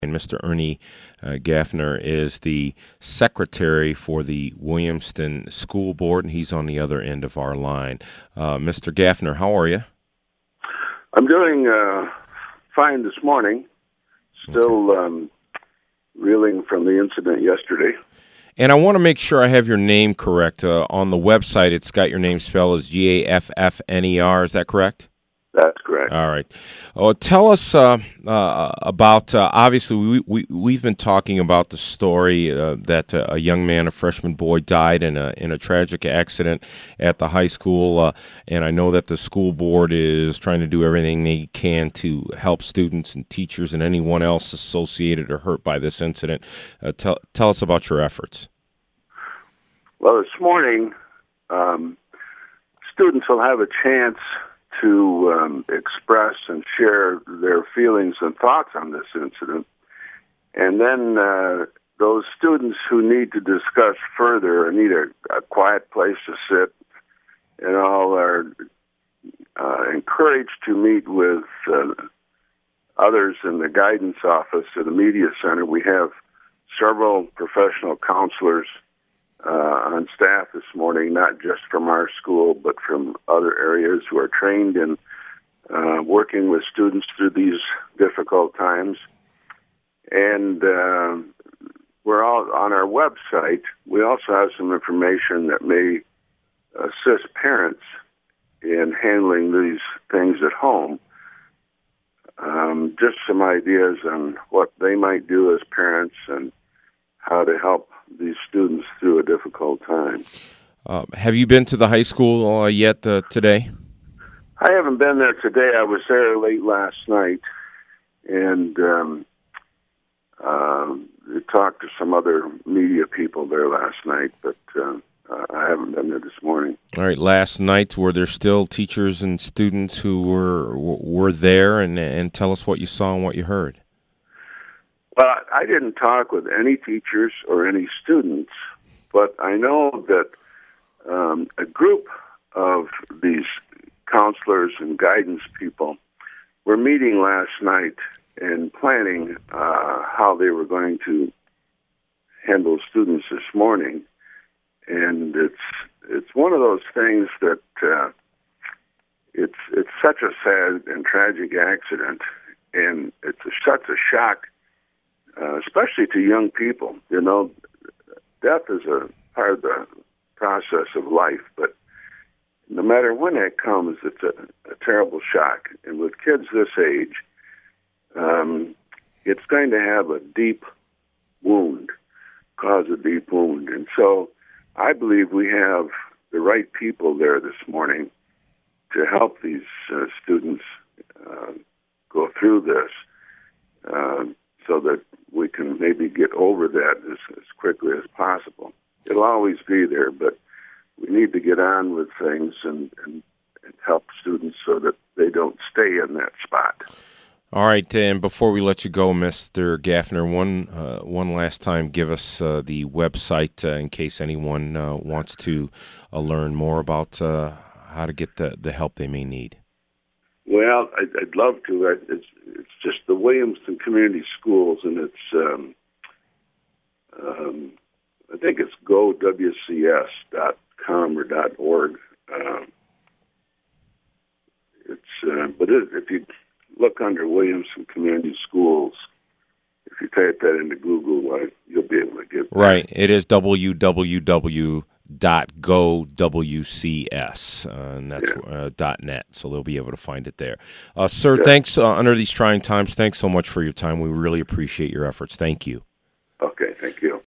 And Mr. Ernie Gaffner is the secretary for the Williamston School Board, and he's on the other end of our line. Mr. Gaffner, how are you? I'm doing fine this morning. Still reeling from the incident yesterday. And I want to make sure I have your name correct. On the website, it's got your name spelled as Gaffner. Is that correct? That's correct. All right. Tell us about. Obviously, we've been talking about the story that a young man, a freshman boy, died in a tragic accident at the high school, and I know that the school board is trying to do everything they can to help students and teachers and anyone else associated or hurt by this incident. Tell us about your efforts. Well, this morning, students will have a chance to express and share their feelings and thoughts on this incident. And then those students who need to discuss further and need a quiet place to sit and all are encouraged to meet with others in the guidance office or the media center. We have several professional counselors on staff this morning, not just from our school, but from other areas who are trained in working with students through these difficult times. And we're all on our website. We also have some information that may assist parents in handling these things at home. Just some ideas on what they might do as parents and how to help these students through a difficult time. Have you been to the high school yet today? I haven't been there today. I was there late last night and talked to some other media people there last night, but I haven't been there this morning. All right. Last night, were there still teachers and students who were there? And tell us what you saw and what you heard. Well, I didn't talk with any teachers or any students, but I know that a group of these counselors and guidance people were meeting last night and planning how they were going to handle students this morning. And it's one of those things that it's such a sad and tragic accident, and it's such a shock. Especially to young people. You know, death is a part of the process of life, but no matter when it comes, it's a terrible shock. And with kids this age, it's going to have a deep wound, cause a deep wound. And so I believe we have the right people there this morning to help these students go through this so that we can maybe get over that as quickly as possible. It'll always be there, but we need to get on with things and help students so that they don't stay in that spot. All right, and before we let you go, Mr. Gaffner, one last time, give us the website in case anyone wants to learn more about how to get the help they may need. Well, I'd love to. It's just the Williamston Community Schools, and it's I think it's gowcs.com or .org. But if you look under Williamston Community Schools, if you type that into Google, you'll be able to get that. Right. It is www.gowcs, and that's .net, so they'll be able to find it there. Sir, thanks under these trying times. Thanks so much for your time. We really appreciate your efforts. Thank you. Okay, thank you.